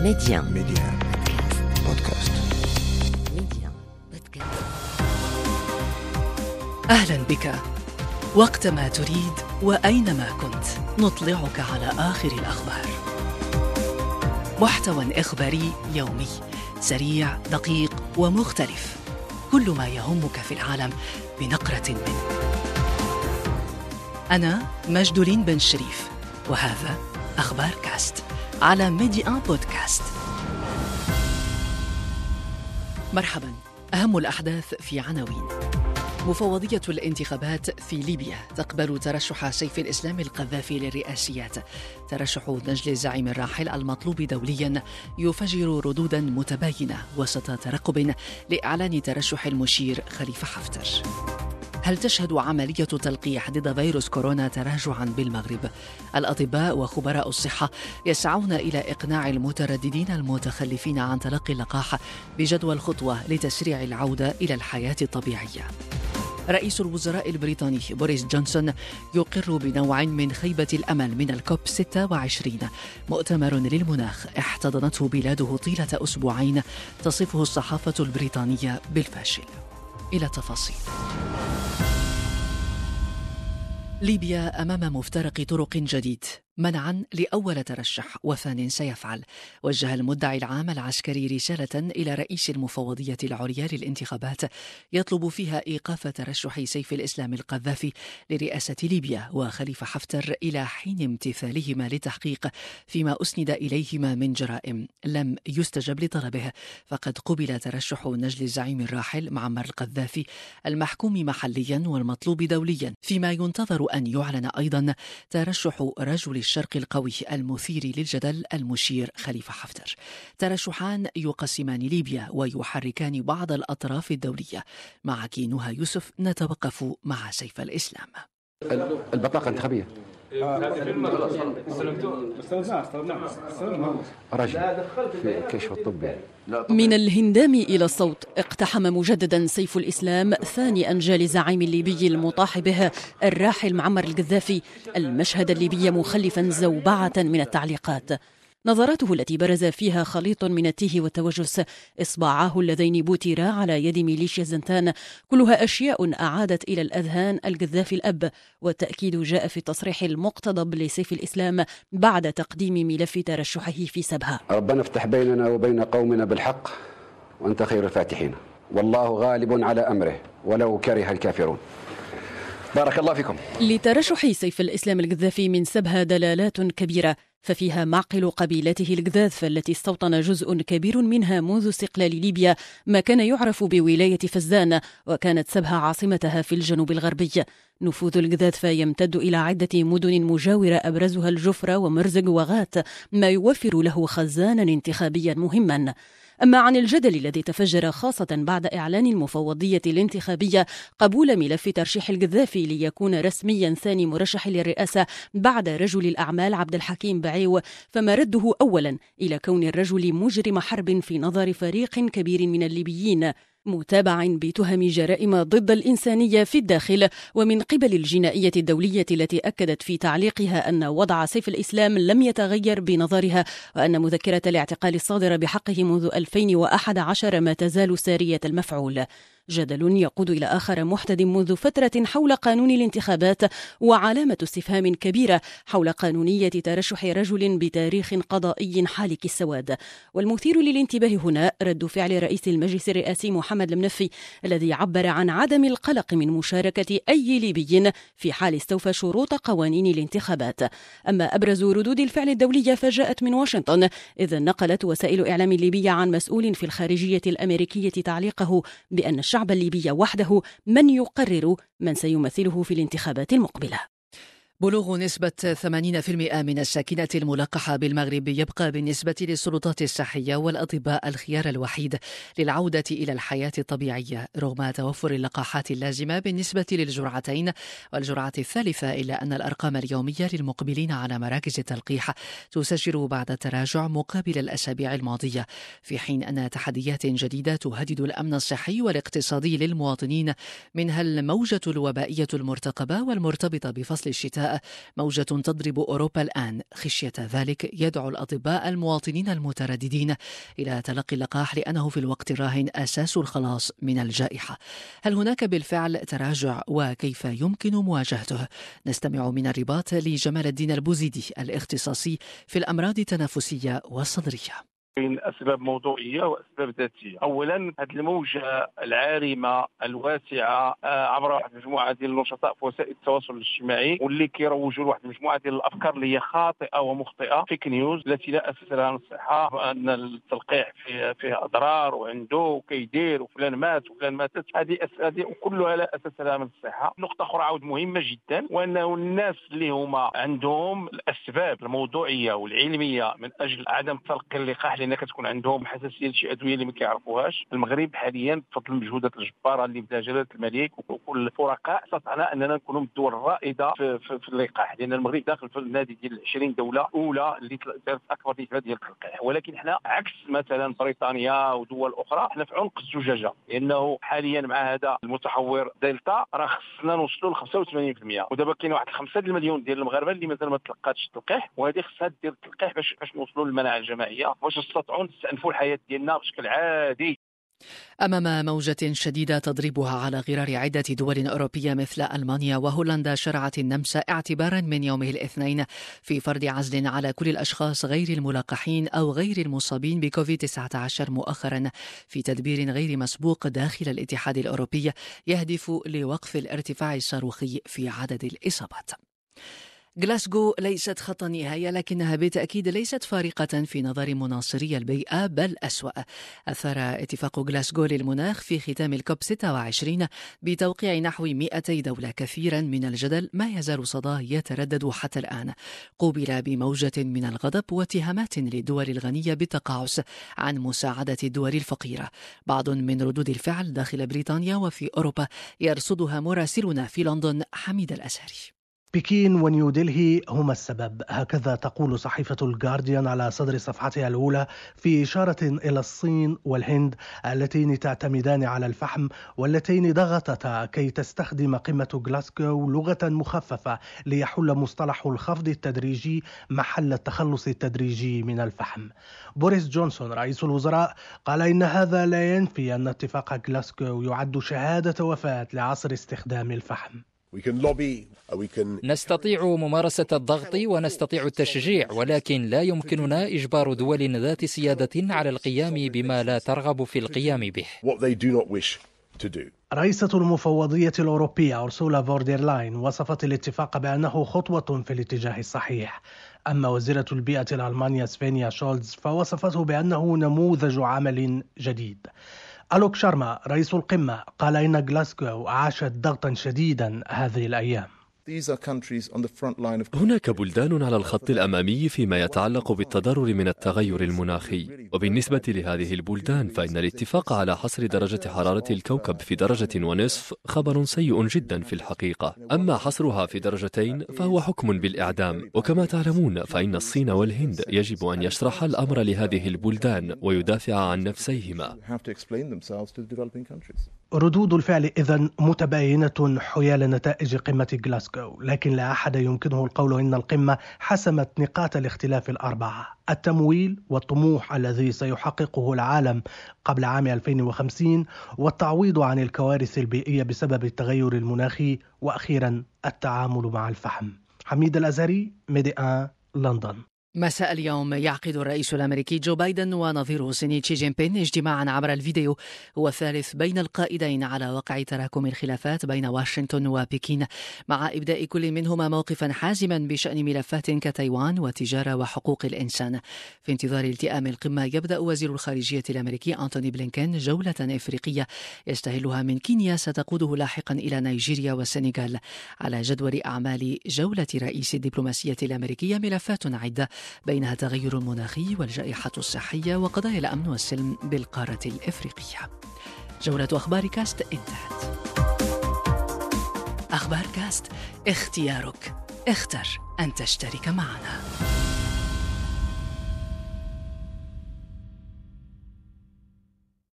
Média. بودكاست. Média. Podcast. أهلا بك. وقتما تريد وأينما كنت نطلعك على آخر الأخبار. محتوى إخباري يومي سريع دقيق ومختلف، كل ما يهمك في العالم بنقرة منه. أنا مجدولين بن شريف، وهذا أخبار كاست على ميديا بودكاست. مرحبا. أهم الأحداث في عناوين. مفوضية الانتخابات في ليبيا تقبل ترشح سيف الإسلام القذافي للرئاسيات. ترشح نجل الزعيم الراحل المطلوب دوليا يفجر ردودا متباينة وسط ترقب لإعلان ترشح المشير خليفة حفتر. هل تشهد عملية تلقيح ضد فيروس كورونا تراجعا بالمغرب؟ الأطباء وخبراء الصحة يسعون إلى إقناع المترددين المتخلفين عن تلقي اللقاح بجدوى الخطوة لتسريع العودة إلى الحياة الطبيعية. رئيس الوزراء البريطاني بوريس جونسون يقر بنوع من خيبة الأمل من الكوب 26، مؤتمر للمناخ احتضنته بلاده طيلة أسبوعين تصفه الصحافة البريطانية بالفاشل. إلى تفاصيل. ليبيا أمام مفترق طرق جديد، منعا لأول ترشح وثان سيفعل. وجه المدعي العام العسكري رسالة إلى رئيس المفوضية العليا للانتخابات يطلب فيها إيقاف ترشح سيف الإسلام القذافي لرئاسة ليبيا وخليفة حفتر إلى حين امتثالهما لتحقيق فيما أسند إليهما من جرائم. لم يستجب لطلبه، فقد قبل ترشح نجل الزعيم الراحل معمر القذافي المحكوم محليا والمطلوب دوليا، فيما ينتظر أن يعلن أيضا ترشح رجل الشرق القوي المثير للجدل المشير خليفة حفتر. ترشحان يقسمان ليبيا ويحركان بعض الأطراف الدولية. معك نهى يوسف، نتوقف مع سيف الإسلام. البطاقة الانتخابية رجل في كشف الطبي. من الهندام إلى الصوت اقتحم مجددا سيف الإسلام ثاني أنجال الزعيم الليبي المطاح به الراحل معمر القذافي المشهد الليبي مخلفا زوبعة من التعليقات. نظراته التي برز فيها خليط من التيه والتوجس، إصبعاه اللذين بوترا على يد ميليشيا الزنتان، كلها أشياء أعادت إلى الأذهان القذافي الأب. والتأكيد جاء في التصريح المقتضب لسيف الإسلام بعد تقديم ملف ترشحه في سبها. ربنا افتح بيننا وبين قومنا بالحق وأنت خير الفاتحين، والله غالب على أمره ولو كره الكافرون. بارك الله فيكم. لترشح سيف الإسلام القذافي من سبها دلالات كبيرة، ففيها معقل قبيلته القذاذ التي استوطن جزء كبير منها منذ استقلال ليبيا ما كان يعرف بولاية فزان، وكانت سبها عاصمتها في الجنوب الغربي. نفوذ القذاذ يمتد إلى عدة مدن مجاورة أبرزها الجفرة ومرزق وغات، ما يوفر له خزانا انتخابيا مهما. أما عن الجدل الذي تفجر خاصة بعد إعلان المفوضية الانتخابية قبول ملف ترشيح القذافي ليكون رسميا ثاني مرشح للرئاسة بعد رجل الأعمال عبد الحكيم بعيو، فما رده أولا إلى كون الرجل مجرم حرب في نظر فريق كبير من الليبيين، متابع بتهم جرائم ضد الإنسانية في الداخل ومن قبل الجنائية الدولية، التي أكدت في تعليقها أن وضع سيف الإسلام لم يتغير بنظرها، وأن مذكرة الاعتقال الصادرة بحقه منذ 2011 ما تزال سارية المفعول. جدل يقود إلى آخر محتد منذ فترة حول قانون الانتخابات، وعلامة استفهام كبيرة حول قانونية ترشح رجل بتاريخ قضائي حالك السواد. والمثير للانتباه هنا رد فعل رئيس المجلس الرئاسي محمد المنفي، الذي عبر عن عدم القلق من مشاركة أي ليبي في حال استوفى شروط قوانين الانتخابات. أما أبرز ردود الفعل الدولية فجاءت من واشنطن، إذ نقلت وسائل إعلام ليبية عن مسؤول في الخارجية الأمريكية تعليقه بأن الشعب الليبي وحده من يقرر من سيمثله في الانتخابات المقبلة. بلوغ نسبة 80% من الساكنة الملقحة بالمغرب يبقى بالنسبة للسلطات الصحية والأطباء الخيار الوحيد للعودة إلى الحياة الطبيعية رغم توفر اللقاحات اللازمة بالنسبة للجرعتين والجرعة الثالثة، إلا أن الأرقام اليومية للمقبلين على مراكز التلقيح تسجل بعد تراجع مقابل الأسابيع الماضية، في حين أن تحديات جديدة تهدد الأمن الصحي والاقتصادي للمواطنين، منها الموجة الوبائية المرتقبة والمرتبطة بفصل الشتاء الوباء موجة تضرب أوروبا الآن. خشية ذلك يدعو الأطباء المواطنين المترددين إلى تلقي اللقاح لأنه في الوقت الراهن أساس الخلاص من الجائحة. هل هناك بالفعل تراجع وكيف يمكن مواجهته؟ نستمع من الرباط لجمال الدين البوزيدي الاختصاصي في الأمراض التنفسية والصدرية. بين أسباب موضوعية وأسباب ذاتية. أولا هذه الموجة العارمة الواسعة عبر واحد المجموعة ديال النشطاء في وسائل التواصل الاجتماعي واللي كيروجوا لواحد المجموعة ديال الأفكار اللي هي خاطئة ومخطئة، فيك نيوز التي لا أساس لها من الصحة، أن التلقيح فيه أضرار وعنده وكيدير وفلان مات وفلان ماتت، هذه كلها لا أساس لها من الصحة. نقطة أخرى عاود مهمة جدا، وأنه الناس اللي هما عندهم الأسباب الموضوعية والعلمية من أجل عدم تلقي اللقاح لأن كتكون عندهم حساسية لشي أدوية اللي ما كيعرفوهاش. المغرب حاليا بفضل المجهودات الجبارة اللي بدا جلالة الملك وكل الفرقاء استطعنا أننا نكونوا من الدول الرائدة في اللقاح، لأن المغرب داخل في النادي ديال 20 دولة أولى اللي دارت أكبر نسبة ديال اللقاح. ولكن احنا عكس مثلا بريطانيا ودول أخرى، احنا في عنق الزجاجة، لأنه حاليا مع هذا المتحور دلتا راه خصنا نوصلوا ل 85%، ودابا كاين واحد 5 مليون ديال المغاربة اللي مازال ما تلقاتش التلقيح، وهذه خصها دير التلقيح باش نوصلوا للمناعة الجماعية، باش نستطيعوا نستأنفوا الحياة ديالنا بشكل عادي. أمام موجة شديدة تضربها على غرار عدة دول أوروبية مثل ألمانيا وهولندا، شرعت النمسا اعتبارا من يومه الاثنين في فرض عزل على كل الأشخاص غير الملقحين أو غير المصابين بكوفيد-19 مؤخرا في تدبير غير مسبوق داخل الاتحاد الأوروبي يهدف لوقف الارتفاع الصاروخي في عدد الإصابات. غلاسكو ليست خط النهاية، لكنها بالتأكيد ليست فارقة في نظر مناصري البيئة، بل أسوأ. أثار اتفاق غلاسكو للمناخ في ختام الكوب 26 بتوقيع نحو 200 دولة كثيرا من الجدل ما يزال صداه يتردد حتى الآن. قوبل بموجة من الغضب واتهامات للدول الغنية بالتقاعس عن مساعدة الدول الفقيرة. بعض من ردود الفعل داخل بريطانيا وفي أوروبا يرصدها مراسلنا في لندن حميد الأزهري. بكين ونيودلهي هما السبب، هكذا تقول صحيفة الجارديان على صدر صفحتها الأولى، في إشارة إلى الصين والهند اللتين تعتمدان على الفحم واللتين ضغطتا كي تستخدم قمة غلاسكو لغة مخففة ليحل مصطلح الخفض التدريجي محل التخلص التدريجي من الفحم. بوريس جونسون رئيس الوزراء قال إن هذا لا ينفي أن اتفاق غلاسكو يعد شهادة وفاة لعصر استخدام الفحم. نستطيع ممارسة الضغط ونستطيع التشجيع، ولكن لا يمكننا إجبار دول ذات سيادة على القيام بما لا ترغب في القيام به. رئيسة المفوضية الأوروبية أورسولا فوندرلاين وصفت الاتفاق بأنه خطوة في الاتجاه الصحيح. أما وزيرة البيئة الألمانية سفينيا شولتز فوصفته بأنه نموذج عمل جديد. ألوك شارما رئيس القمة قال إن غلاسكو عاشت ضغطا شديدا هذه الأيام. هناك بلدان على الخط الأمامي فيما يتعلق بالتضرر من التغير المناخي، وبالنسبة لهذه البلدان فإن الاتفاق على حصر درجة حرارة الكوكب في 1.5 درجة خبر سيء جدا في الحقيقة. أما حصرها في 2 درجات فهو حكم بالإعدام، وكما تعلمون فإن الصين والهند يجب أن يشرح الأمر لهذه البلدان ويدافع عن نفسيهما. ردود الفعل إذن متباينة حيال نتائج قمة غلاسكو، لكن لا أحد يمكنه القول إن القمة حسمت نقاط الاختلاف الأربعة: التمويل والطموح الذي سيحققه العالم قبل عام 2050، والتعويض عن الكوارث البيئية بسبب التغير المناخي، وأخيرا التعامل مع الفحم. حميد الأزهري، ميدي 1، لندن. مساء اليوم يعقد الرئيس الأمريكي جو بايدن ونظيره الصيني شي جين بين اجتماعا عبر الفيديو هو الثالث بين القائدين على وقع تراكم الخلافات بين واشنطن وبكين، مع إبداء كل منهما موقفا حازما بشأن ملفات كتايوان وتجارة وحقوق الإنسان. في انتظار التئام القمة يبدأ وزير الخارجية الأمريكي أنتوني بلينكين جولة إفريقية يستهلها من كينيا ستقوده لاحقا إلى نيجيريا والسنغال. على جدول أعمال جولة رئيس الدبلوماسية الأمريكية ملفات عدة بينها التغير المناخي والجائحة الصحية وقضايا الأمن والسلم بالقارة الإفريقية. جولة أخبار كاست انتهت. أخبار كاست، اختيارك، اختر أن تشترك معنا.